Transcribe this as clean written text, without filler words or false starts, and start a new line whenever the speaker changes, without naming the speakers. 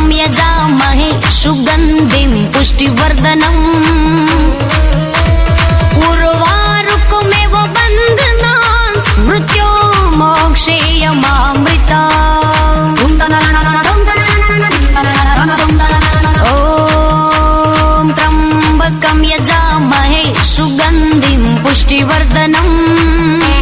यजामहे सुगन्धिं पुष्टिवर्धनम् उर्वारुकमेव बन्धनान् मृत्योर्मोक्षेयमामृता ॐ त्र्यम्बकं यजामहे सुगन्धिं पुष्टिवर्धनम्